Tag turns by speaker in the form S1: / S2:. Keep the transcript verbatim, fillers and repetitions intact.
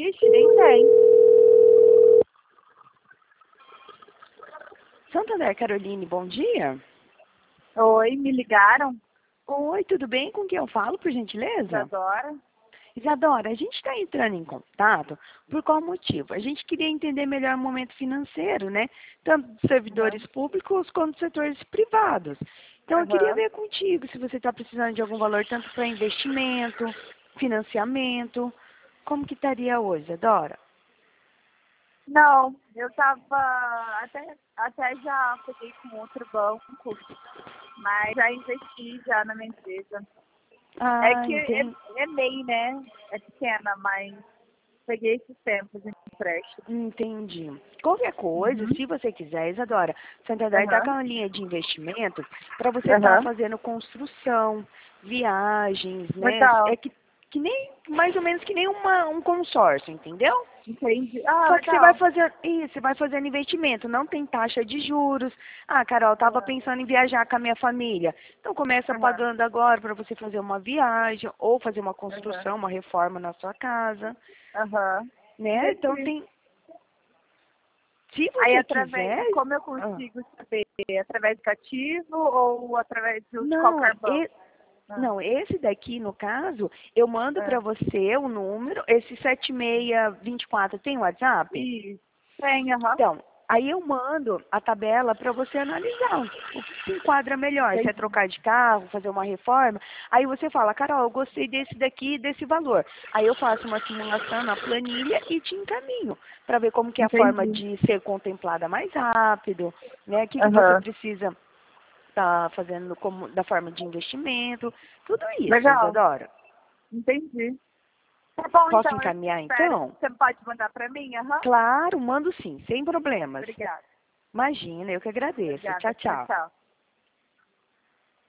S1: Ixi, nem tem.
S2: Santander, Caroline, bom dia.
S1: Oi, me ligaram?
S2: Oi, tudo bem? Com quem eu falo, por gentileza?
S1: Isadora?
S2: Isadora, a gente está entrando em contato por qual motivo? A gente queria entender melhor o momento financeiro, né? Tanto dos servidores
S1: Uhum.
S2: públicos quanto dos setores privados. Então, eu queria
S1: Aham.
S2: ver contigo se você está precisando de algum valor tanto para investimento, financiamento. Como que estaria hoje, Isadora?
S1: Não, eu tava. Até, até já peguei com outro banco, mas já investi já na minha empresa. É
S2: Ah,
S1: que é,
S2: entendi.
S1: é M E I, né? É pequena, mas peguei esses tempos de empréstimo.
S2: Entendi. Qualquer coisa,
S1: Uhum.
S2: se você quiser, Isadora, Santander está com
S1: Aham.
S2: uma linha de investimento para você estar
S1: Aham.
S2: fazendo construção, viagens, né? É
S1: Legal.
S2: que, que nem, mais ou menos que nem uma, um consórcio, entendeu?
S1: Entendi. Ah,
S2: Só que você vai
S1: legal.
S2: fazer isso, você vai fazendo investimento, não tem taxa de juros. Ah, Carol, estava
S1: Aham.
S2: pensando em viajar com a minha família. Então começa
S1: Aham.
S2: pagando agora para você fazer uma viagem ou fazer uma
S1: Aham.
S2: construção, uma reforma na sua casa,
S1: Aham.
S2: né? Então
S1: Entendi.
S2: tem, se
S1: Aí,
S2: você
S1: através,
S2: quiser.
S1: e como eu
S2: Ah,
S1: consigo saber? Através do cativo ou através de de
S2: não,
S1: qualquer banco?
S2: e-
S1: Ah,
S2: não, esse daqui, no caso, eu mando
S1: ah.
S2: para você o número, esse sete seis dois quatro tem WhatsApp?
S1: Isso. Tem, aham.
S2: Então, aí eu mando a tabela para você analisar o que se enquadra melhor. Se é
S1: Entendi.
S2: trocar de carro, fazer uma reforma. Aí você fala, Carol, eu gostei desse daqui, desse valor. Aí eu faço uma simulação na planilha e te encaminho para ver como que é a forma
S1: Entendi.
S2: de ser contemplada mais rápido, né? O que, que você
S1: Aham.
S2: precisa estar fazendo como, da forma de investimento, tudo isso,
S1: Legal.
S2: Isadora.
S1: Entendi. Tá bom,
S2: Posso
S1: então eu
S2: encaminhar
S1: espero.
S2: então?
S1: Você pode mandar para mim? Aham.
S2: Claro, mando sim, sem problemas.
S1: Obrigada.
S2: Imagina, eu que agradeço. Tchau,
S1: Obrigada. Tchau,
S2: tchau.
S1: tchau.